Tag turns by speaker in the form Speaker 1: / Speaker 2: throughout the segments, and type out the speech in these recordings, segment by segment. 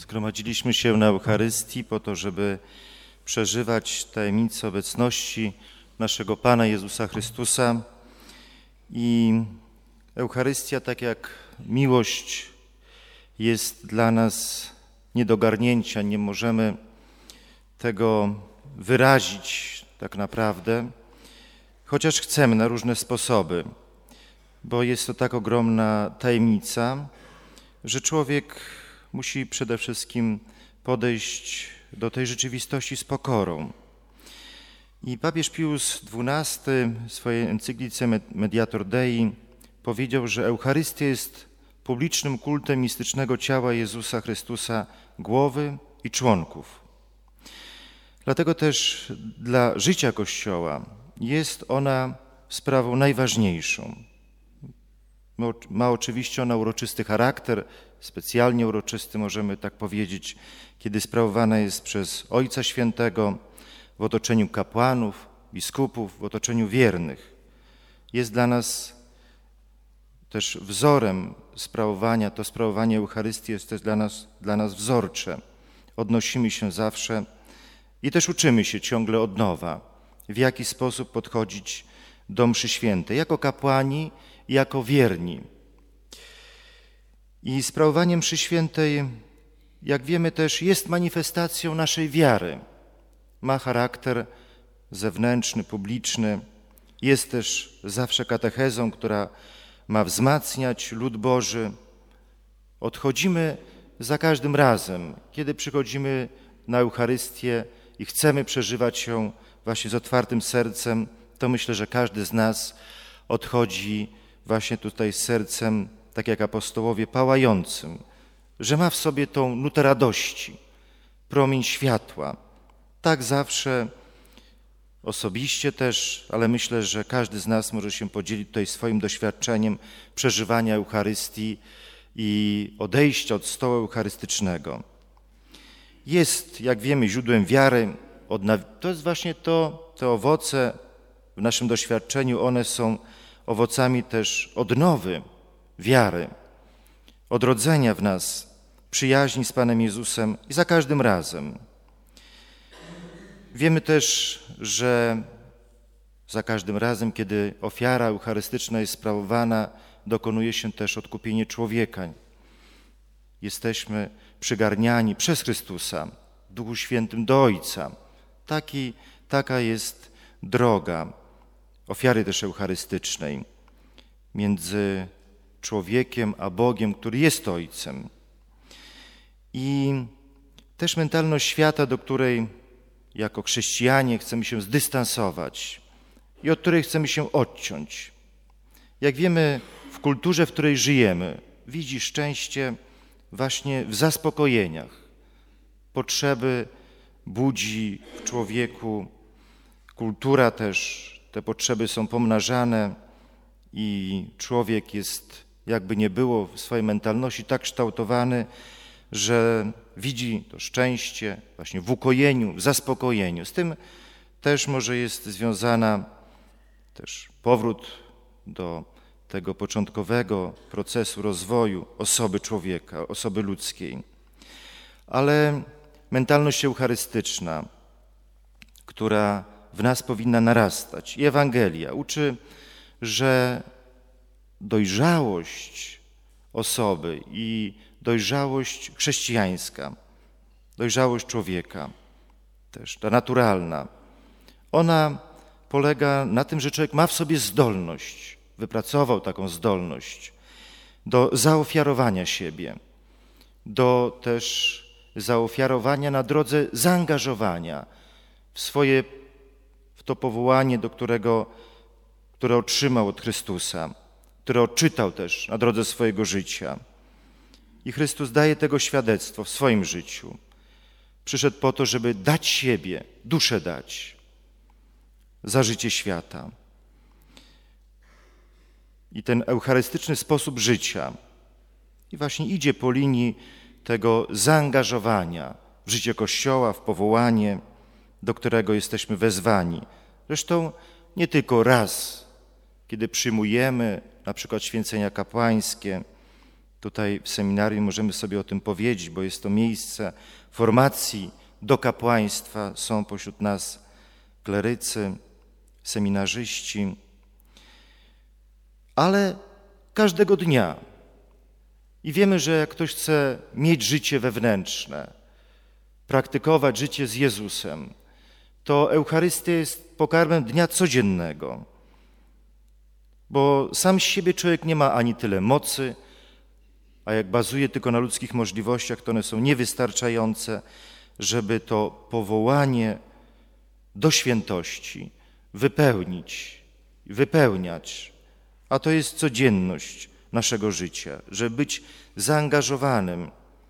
Speaker 1: Zgromadziliśmy się na Eucharystii po to, żeby przeżywać tajemnicę obecności naszego Pana Jezusa Chrystusa. I Eucharystia, tak jak miłość, jest dla nas nie do garnięcia. Nie możemy tego wyrazić tak naprawdę, chociaż chcemy na różne sposoby, bo jest to tak ogromna tajemnica, że człowiek musi przede wszystkim podejść do tej rzeczywistości z pokorą. I papież Pius XII w swojej encyklice Mediator Dei powiedział, że Eucharystia jest publicznym kultem mistycznego ciała Jezusa Chrystusa, głowy i członków. Dlatego też dla życia Kościoła jest ona sprawą najważniejszą. Ma oczywiście ona uroczysty charakter, specjalnie uroczysty, możemy tak powiedzieć, kiedy sprawowana jest przez Ojca Świętego w otoczeniu kapłanów, biskupów, w otoczeniu wiernych. Jest dla nas też wzorem sprawowania, to sprawowanie Eucharystii jest też dla nas wzorcze. Odnosimy się zawsze i też uczymy się ciągle od nowa, w jaki sposób podchodzić do mszy świętej, jako kapłani i jako wierni. I sprawowanie mszy świętej, jak wiemy też, jest manifestacją naszej wiary. Ma charakter zewnętrzny, publiczny. Jest też zawsze katechezą, która ma wzmacniać lud Boży. Odchodzimy za każdym razem, kiedy przychodzimy na Eucharystię i chcemy przeżywać ją właśnie z otwartym sercem, to myślę, że każdy z nas odchodzi właśnie tutaj z sercem, tak jak apostołowie, pałającym, że ma w sobie tą nutę radości, promień światła. Tak zawsze osobiście też, ale myślę, że każdy z nas może się podzielić tutaj swoim doświadczeniem przeżywania Eucharystii i odejścia od stołu eucharystycznego. Jest, jak wiemy, źródłem wiary. To jest właśnie te owoce w naszym doświadczeniu, one są owocami też odnowy wiary, odrodzenia w nas przyjaźni z Panem Jezusem i za każdym razem. Wiemy też, że za każdym razem, kiedy ofiara eucharystyczna jest sprawowana, dokonuje się też odkupienie człowieka. Jesteśmy przygarniani przez Chrystusa w Duchu Świętym do Ojca. Taka jest droga ofiary też eucharystycznej między człowiekiem a Bogiem, który jest Ojcem. I też mentalność świata, do której jako chrześcijanie chcemy się zdystansować i od której chcemy się odciąć. Jak wiemy, w kulturze, w której żyjemy, widzi szczęście właśnie w zaspokojeniach. Potrzeby budzi w człowieku, kultura też, te potrzeby są pomnażane i człowiek jest, jakby nie było w swojej mentalności, tak kształtowany, że widzi to szczęście właśnie w ukojeniu, w zaspokojeniu. Z tym też może jest związana też powrót do tego początkowego procesu rozwoju osoby człowieka, osoby ludzkiej. Ale mentalność eucharystyczna, która w nas powinna narastać. I Ewangelia uczy, że dojrzałość osoby i dojrzałość chrześcijańska, dojrzałość człowieka, też ta naturalna, ona polega na tym, że człowiek ma w sobie zdolność, wypracował taką zdolność do zaofiarowania siebie, do też zaofiarowania na drodze zaangażowania w to powołanie, które otrzymał od Chrystusa, które odczytał też na drodze swojego życia. I Chrystus daje tego świadectwo w swoim życiu. Przyszedł po to, żeby dać siebie, duszę dać za życie świata. I ten eucharystyczny sposób życia i właśnie idzie po linii tego zaangażowania w życie Kościoła, w powołanie, do którego jesteśmy wezwani. Zresztą nie tylko raz, kiedy przyjmujemy na przykład święcenia kapłańskie, Tutaj w seminarium możemy sobie o tym powiedzieć, bo jest to miejsce formacji do kapłaństwa. Są pośród nas klerycy, seminarzyści, ale każdego dnia. I wiemy, że jak ktoś chce mieć życie wewnętrzne, praktykować życie z Jezusem, to Eucharystia jest pokarmem dnia codziennego. Bo sam z siebie człowiek nie ma ani tyle mocy, a jak bazuje tylko na ludzkich możliwościach, to one są niewystarczające, żeby to powołanie do świętości wypełniać. A to jest codzienność naszego życia, żeby być zaangażowanym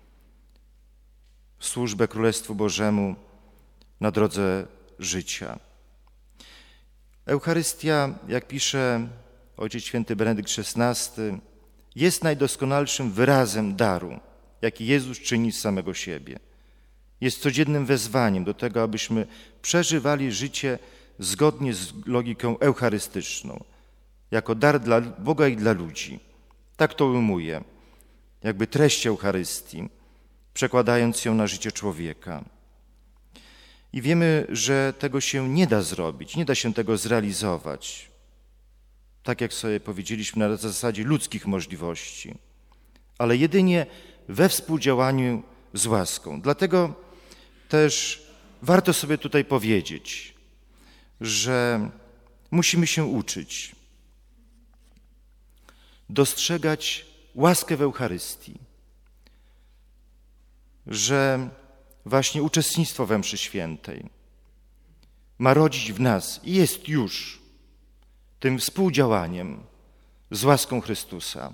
Speaker 1: w służbę Królestwu Bożemu na drodze życia. Eucharystia, jak pisze Ojciec Święty Benedykt XVI, jest najdoskonalszym wyrazem daru, jaki Jezus czyni z samego siebie. Jest codziennym wezwaniem do tego, abyśmy przeżywali życie zgodnie z logiką eucharystyczną, jako dar dla Boga i dla ludzi. Tak to ujmuje, jakby treść Eucharystii, przekładając ją na życie człowieka. I wiemy, że tego się nie da zrobić, nie da się tego zrealizować, tak jak sobie powiedzieliśmy, na zasadzie ludzkich możliwości, ale jedynie we współdziałaniu z łaską. Dlatego też warto sobie tutaj powiedzieć, że musimy się uczyć dostrzegać łaskę w Eucharystii, że właśnie uczestnictwo we mszy świętej ma rodzić w nas i jest już tym współdziałaniem z łaską Chrystusa.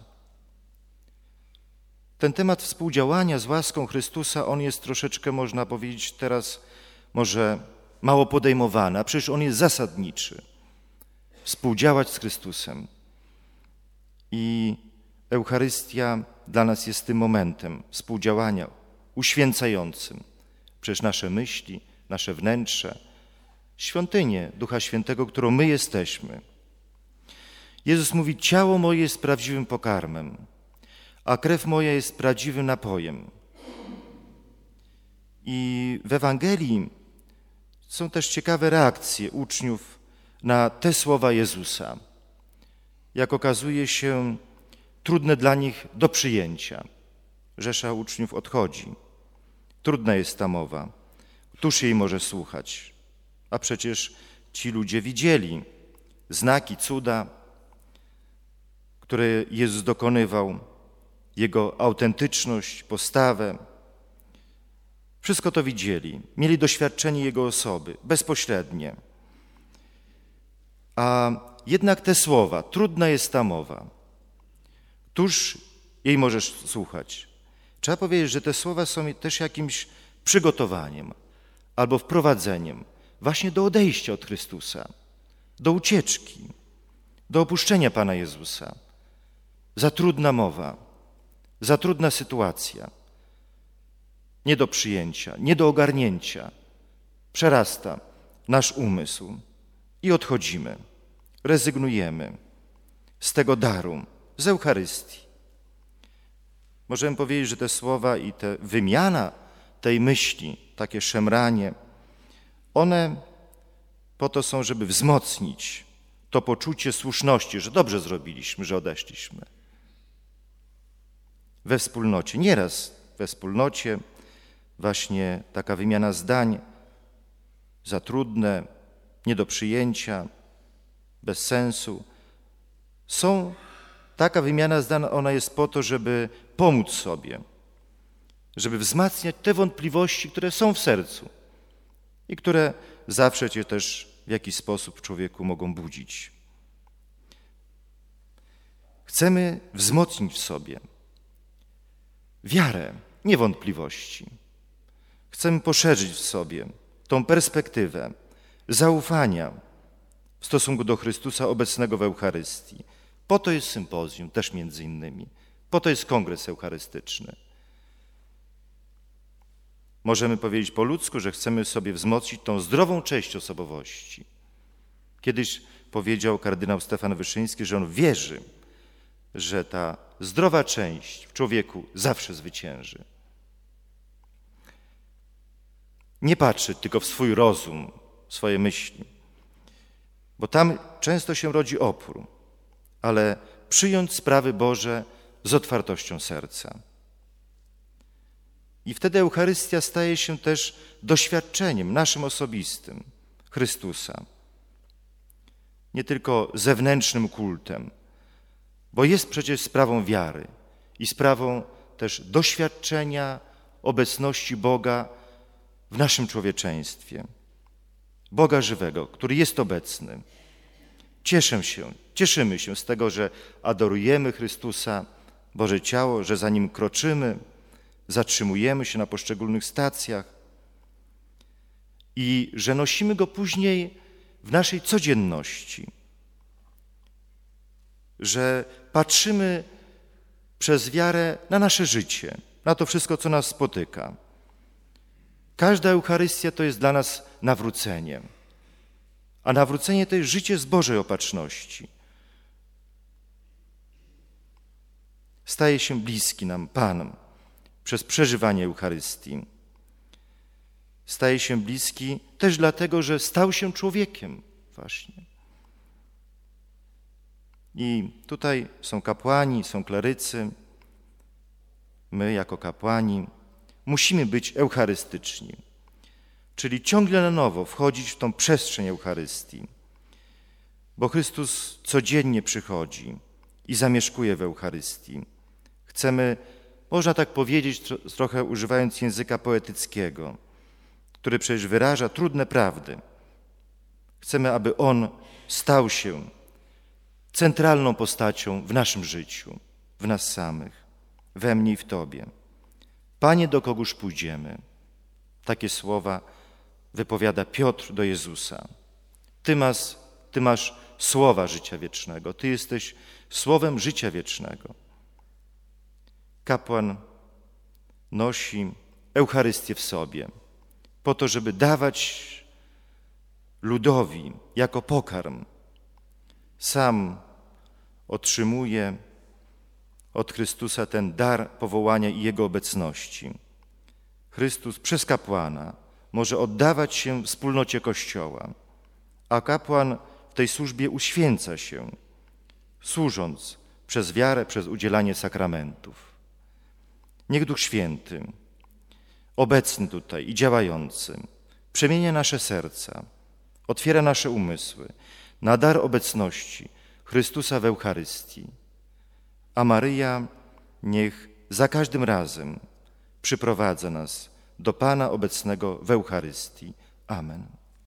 Speaker 1: Ten temat współdziałania z łaską Chrystusa, on jest troszeczkę, można powiedzieć teraz, może mało podejmowany, a przecież on jest zasadniczy. Współdziałać z Chrystusem. I Eucharystia dla nas jest tym momentem współdziałania uświęcającym przecież nasze myśli, nasze wnętrze, świątynię Ducha Świętego, którą my jesteśmy. Jezus mówi, ciało moje jest prawdziwym pokarmem, a krew moja jest prawdziwym napojem. I w Ewangelii są też ciekawe reakcje uczniów na te słowa Jezusa. Jak okazuje się, trudne dla nich do przyjęcia. Rzesza uczniów odchodzi. Trudna jest ta mowa. Któż jej może słuchać? A przecież ci ludzie widzieli znaki, cuda, które Jezus dokonywał, Jego autentyczność, postawę. Wszystko to widzieli. Mieli doświadczenie Jego osoby, bezpośrednie. A jednak te słowa, trudna jest ta mowa. Któż jej możesz słuchać? Trzeba powiedzieć, że te słowa są też jakimś przygotowaniem albo wprowadzeniem właśnie do odejścia od Chrystusa, do ucieczki, do opuszczenia Pana Jezusa. Za trudna mowa, za trudna sytuacja, nie do przyjęcia, nie do ogarnięcia, przerasta nasz umysł i odchodzimy, rezygnujemy z tego daru, z Eucharystii. Możemy powiedzieć, że te słowa i ta wymiana tej myśli, takie szemranie, one po to są, żeby wzmocnić to poczucie słuszności, że dobrze zrobiliśmy, że odeszliśmy. We wspólnocie, nieraz we wspólnocie, właśnie taka wymiana zdań za trudne, nie do przyjęcia, bez sensu. Taka wymiana zdań, ona jest po to, żeby pomóc sobie, żeby wzmacniać te wątpliwości, które są w sercu i które zawsze cię też w jakiś sposób w człowieku mogą budzić. Chcemy wzmocnić w sobie wiarę, nie wątpliwości. Chcemy poszerzyć w sobie tą perspektywę zaufania w stosunku do Chrystusa obecnego w Eucharystii. Po to jest sympozjum, też między innymi. Po to jest kongres eucharystyczny. Możemy powiedzieć po ludzku, że chcemy sobie wzmocnić tą zdrową część osobowości. Kiedyś powiedział kardynał Stefan Wyszyński, że on wierzy, że ta zdrowa część w człowieku zawsze zwycięży. Nie patrzeć tylko w swój rozum, w swoje myśli, bo tam często się rodzi opór, ale przyjąć sprawy Boże z otwartością serca. I wtedy Eucharystia staje się też doświadczeniem naszym osobistym Chrystusa. Nie tylko zewnętrznym kultem, bo jest przecież sprawą wiary i sprawą też doświadczenia obecności Boga w naszym człowieczeństwie. Boga żywego, który jest obecny. Cieszymy się z tego, że adorujemy Chrystusa, Boże Ciało, że za Nim kroczymy, zatrzymujemy się na poszczególnych stacjach i że nosimy Go później w naszej codzienności, że patrzymy przez wiarę na nasze życie, na to wszystko, co nas spotyka. Każda Eucharystia to jest dla nas nawrócenie, a nawrócenie to jest życie z Bożej opatrzności. Staje się bliski nam Pan przez przeżywanie Eucharystii. Staje się bliski też dlatego, że stał się człowiekiem właśnie. I tutaj są kapłani, są klerycy. My jako kapłani musimy być eucharystyczni, czyli ciągle na nowo wchodzić w tą przestrzeń Eucharystii, bo Chrystus codziennie przychodzi i zamieszkuje w Eucharystii. Chcemy, można tak powiedzieć, trochę używając języka poetyckiego, który przecież wyraża trudne prawdy. Chcemy, aby On stał się centralną postacią w naszym życiu, w nas samych, we mnie i w Tobie. Panie, do kogóż pójdziemy? Takie słowa wypowiada Piotr do Jezusa. Ty masz słowa życia wiecznego. Ty jesteś słowem życia wiecznego. Kapłan nosi Eucharystię w sobie po to, żeby dawać ludowi jako pokarm. Sam otrzymuje od Chrystusa ten dar powołania i Jego obecności. Chrystus przez kapłana może oddawać się w wspólnocie Kościoła, a kapłan w tej służbie uświęca się, służąc przez wiarę, przez udzielanie sakramentów. Niech Duch Święty, obecny tutaj i działający, przemienia nasze serca, otwiera nasze umysły na dar obecności Chrystusa w Eucharystii. A Maryja niech za każdym razem przyprowadza nas do Pana obecnego w Eucharystii. Amen.